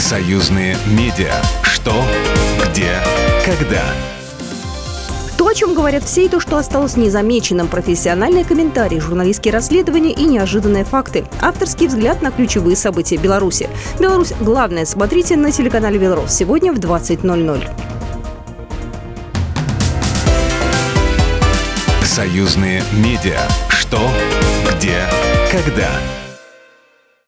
Союзные медиа. Что, где, когда. То, о чем говорят все, и то, что осталось незамеченным. Профессиональные комментарии, журналистские расследования и неожиданные факты. Авторский взгляд на ключевые события Беларуси. «Беларусь. Главное» смотрите на телеканале «Белрос» сегодня в 20:00. Союзные медиа. Что, где, когда.